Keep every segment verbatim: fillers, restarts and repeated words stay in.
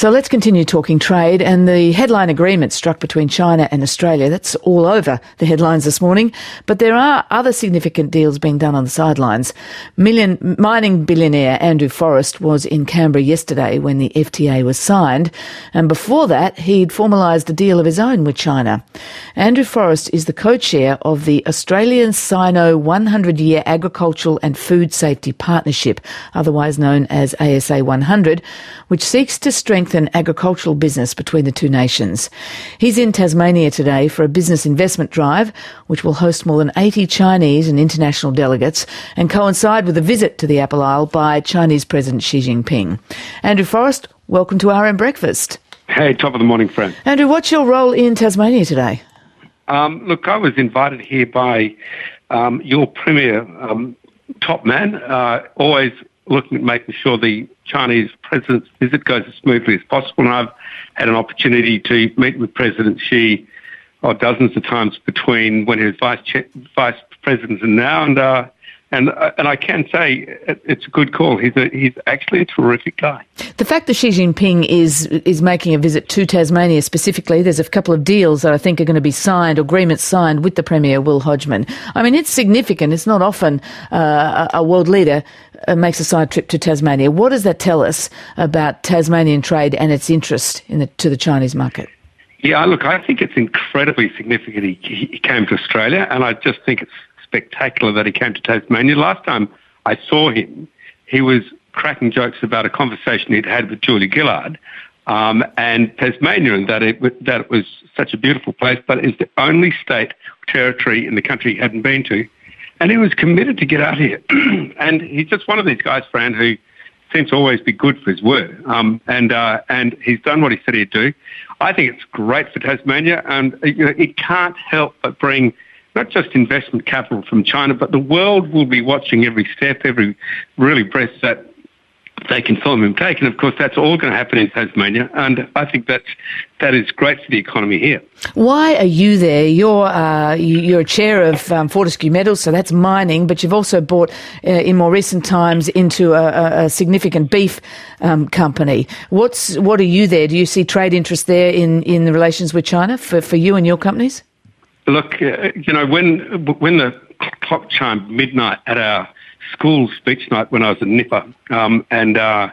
So let's continue talking trade and the headline agreement struck between China and Australia. That's all over the headlines this morning. But there are other significant deals being done on the sidelines. Million, mining billionaire Andrew Forrest was in Canberra yesterday when the F T A was signed. And before that, he'd formalised a deal of his own with China. Andrew Forrest is the co-chair of the Australian Sino one hundred year Agricultural and Food Safety Partnership, otherwise known as A S A one hundred, which seeks to strengthen agricultural business between the two nations. He's in Tasmania today for a business investment drive, which will host more than eighty Chinese and international delegates and coincide with a visit to the Apple Isle by Chinese President Xi Jinping. Andrew Forrest, welcome to R M Breakfast. Hey, top of the morning, friend. Andrew, what's your role in Tasmania today? Um, look, I was invited here by um, your Premier um, top man, uh, always looking at making sure the Chinese president's visit goes as smoothly as possible. And I've had an opportunity to meet with President Xi oh, dozens of times between when he was vice cha- vice president and now. And uh, and uh, and I can say it, it's a good call. He's a, he's actually a terrific guy. The fact that Xi Jinping is is making a visit to Tasmania specifically, there's a couple of deals that I think are going to be signed, agreements signed with the Premier, Will Hodgman. I mean, it's significant. It's not often uh, a world leader uh, makes a side trip to Tasmania. What does that tell us about Tasmanian trade and its interest in the, to the Chinese market? Yeah, look, I think it's incredibly significant he, he came to Australia, and I just think it's spectacular that he came to Tasmania. Last time I saw him, he was cracking jokes about a conversation he'd had with Julia Gillard um, and Tasmania, and that it, that it was such a beautiful place, but it's the only state territory in the country he hadn't been to. And he was committed to get out here. And he's just one of these guys, Fran, who seems to always be good for his word. Um, and uh, and he's done what he said he'd do. I think it's great for Tasmania, and you know, it can't help but bring not just investment capital from China, but the world will be watching every step, every really breath that they can film him take. And of course, that's all going to happen in Tasmania. And I think that's, that is great for the economy here. Why are you there? You're, uh, you're a chair of um, Fortescue Metals, so that's mining, but you've also bought uh, in more recent times into a, a significant beef um, company. What's, what are you there? Do you see trade interest there in, in the relations with China for, for you and your companies? Look, uh, you know, when when the clock chimed midnight at our school speech night when I was at Nipper, um, and uh,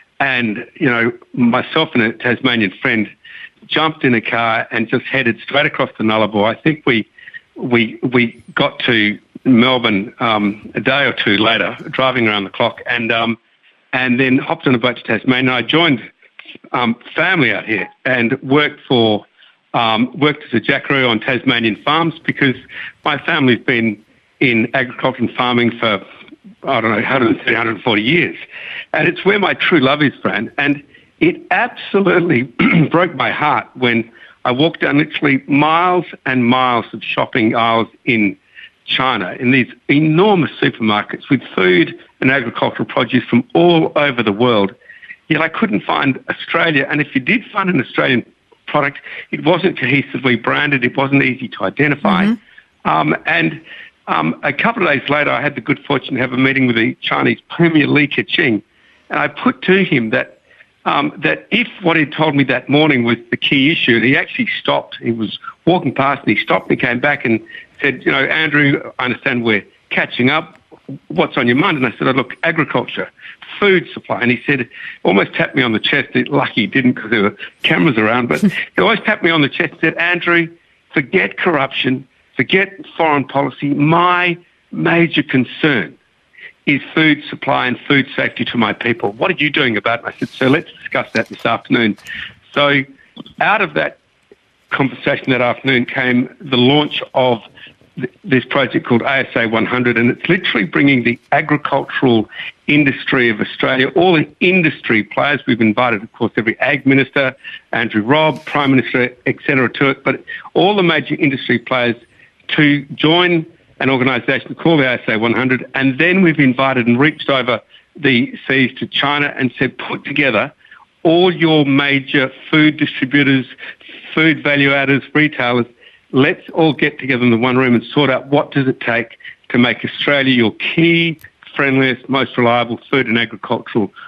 and you know, myself and a Tasmanian friend jumped in a car and just headed straight across the Nullarbor. I think we we we got to Melbourne um, a day or two later, driving around the clock, and um, and then hopped on a boat to Tasmania. I joined um, family out here and worked for. Um, worked as a jackaroo on Tasmanian farms because my family's been in agriculture and farming for, I don't know, one hundred thirty, one hundred forty years. And it's where my true love is, Fran. And it absolutely broke my heart when I walked down literally miles and miles of shopping aisles in China, in these enormous supermarkets with food and agricultural produce from all over the world. Yet I couldn't find Australia. And if you did find an Australian product, it wasn't cohesively branded, it wasn't easy to identify. Mm-hmm. Um, and um, a couple of days later, I had the good fortune to have a meeting with the Chinese Premier Li Keqiang, and I put to him that um, that if what he told me that morning was the key issue, and he actually stopped, he was walking past and he stopped and came back and said, you know, Andrew, I understand we're catching up. What's on your mind? And I said, oh, look, agriculture, food supply. And he said, almost tapped me on the chest. Lucky he didn't because there were cameras around, but he always tapped me on the chest and said, Andrew, forget corruption, forget foreign policy. My major concern is food supply and food safety to my people. What are you doing about it? I said, so let's discuss that this afternoon. So out of that conversation that afternoon came the launch of this project called A S A one hundred, and it's literally bringing the agricultural industry of Australia, all the industry players. We've invited, of course, every ag minister, Andrew Robb, Prime Minister, et cetera, to it, but all the major industry players to join an organisation called the A S A one hundred, and then we've invited and reached over the seas to China and said, put together all your major food distributors, food value adders, retailers. Let's all get together in the one room and sort out what does it take to make Australia your key, friendliest, most reliable food and agricultural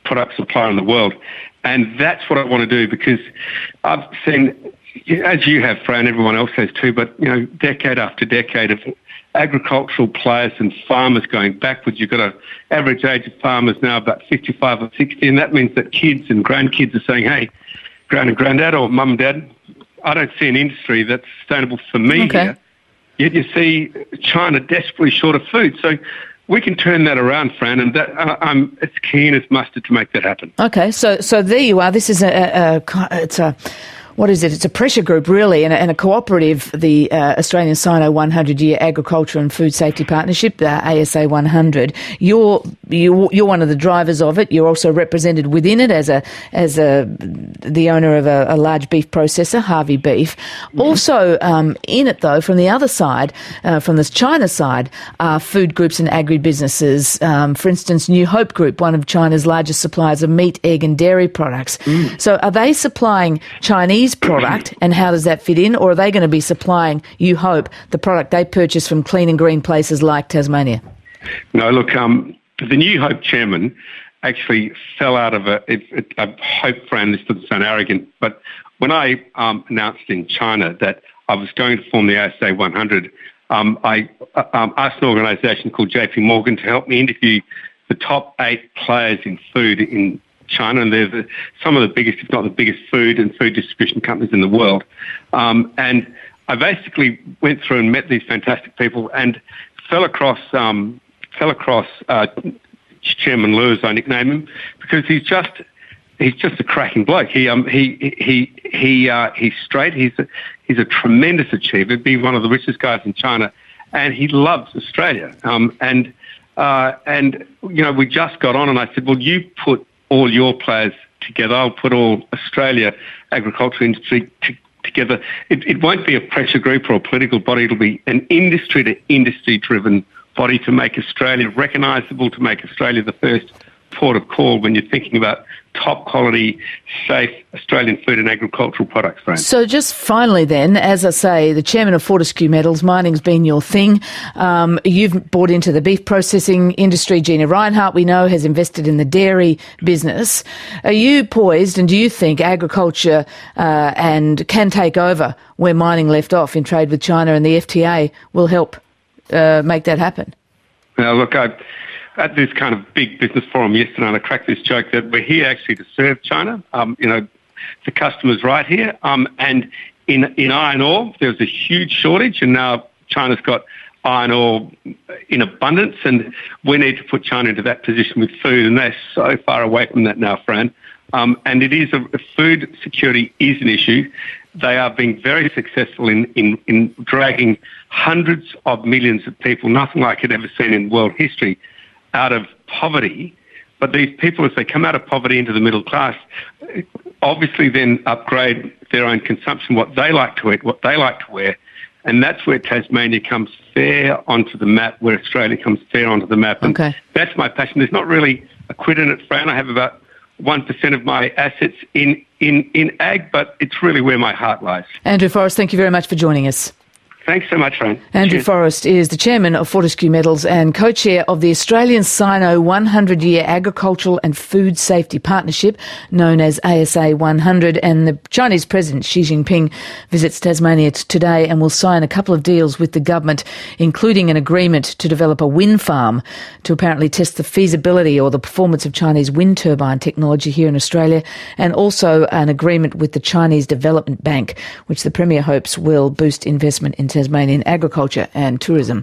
product supplier in the world. And that's what I want to do, because I've seen, as you have, Fran, everyone else has too, but, you know, decade after decade of agricultural players and farmers going backwards. You've got an average age of farmers now about fifty-five or sixty, and that means that kids and grandkids are saying, hey, grand and granddad or mum and dad, I don't see an industry that's sustainable for me okay. here. Yet you see China desperately short of food. So we can turn that around, Fran, and that, uh, I'm as keen as mustard to make that happen. Okay, so so there you are. This is a, a, a it's a what is it? It's a pressure group, really, and a, and a cooperative, the uh, Australian Sino one hundred year Agriculture and Food Safety Partnership, the A S A one hundred. You're you, you're one of the drivers of it. You're also represented within it as a as a the owner of a, a large beef processor, Harvey Beef. Mm-hmm. Also um, in it, though, from the other side, uh, from the China side, are food groups and agribusinesses. Um, for instance, New Hope Group, one of China's largest suppliers of meat, egg, and dairy products. Mm. So, are they supplying Chinese product, and how does that fit in? Or are they going to be supplying, you hope, the product they purchase from clean and green places like Tasmania? No, look, um, the New Hope chairman actually fell out of a, it, it, I hope, Fran, this doesn't sound arrogant, but when I um, announced in China that I was going to form the A S A one hundred, um, I uh, um, asked an organisation called J P Morgan to help me interview the top eight players in food in China, and they're the, some of the biggest, if not the biggest, food and food distribution companies in the world. Um, and I basically went through and met these fantastic people, and fell across um, fell across uh, Chairman Liu, as I nickname him, because he's just he's just a cracking bloke. He um he he he uh, he's straight. He's a, he's a tremendous achiever. He'd be one of the richest guys in China, and he loves Australia. Um, and uh, and you know, we just got on, and I said, well, you put all your players together. I'll put all Australia agriculture industry t- together. It, it won't be a pressure group or a political body. It'll be an industry-to-industry driven body to make Australia recognisable, to make Australia the first port of call when you're thinking about top quality, safe Australian food and agricultural products, Fran. So just finally then, as I say, the chairman of Fortescue Metals, mining's been your thing. Um, you've bought into the beef processing industry. Gina Rinehart, we know, has invested in the dairy business. Are you poised, and do you think agriculture uh, and can take over where mining left off in trade with China, and the F T A will help uh, make that happen? Now, look, I... at this kind of big business forum yesterday, and I cracked this joke that we're here actually to serve China. Um, you know, the customer's right here. Um, and in in iron ore, there's a huge shortage, and now China's got iron ore in abundance, and we need to put China into that position with food, and they're so far away from that now, Fran. Um, and it is a, food security is an issue. They are being very successful in, in, in dragging hundreds of millions of people, nothing like it ever seen in world history, out of poverty. But these people, as they come out of poverty into the middle class, obviously then upgrade their own consumption, what they like to eat, what they like to wear. And that's where Tasmania comes fair onto the map, where Australia comes fair onto the map. And okay. That's my passion. There's not really a quid in it, Fran. I have about one percent of my assets in, in, in ag, but it's really where my heart lies. Andrew Forrest, thank you very much for joining us. Thanks so much, Fran. Andrew Cheers. Forrest is the chairman of Fortescue Metals and co-chair of the Australian Sino one hundred year Agricultural and Food Safety Partnership, known as A S A one hundred. And the Chinese President Xi Jinping visits Tasmania today and will sign a couple of deals with the government, including an agreement to develop a wind farm to apparently test the feasibility or the performance of Chinese wind turbine technology here in Australia, and also an agreement with the Chinese Development Bank, which the Premier hopes will boost investment in Tasmanian agriculture and tourism.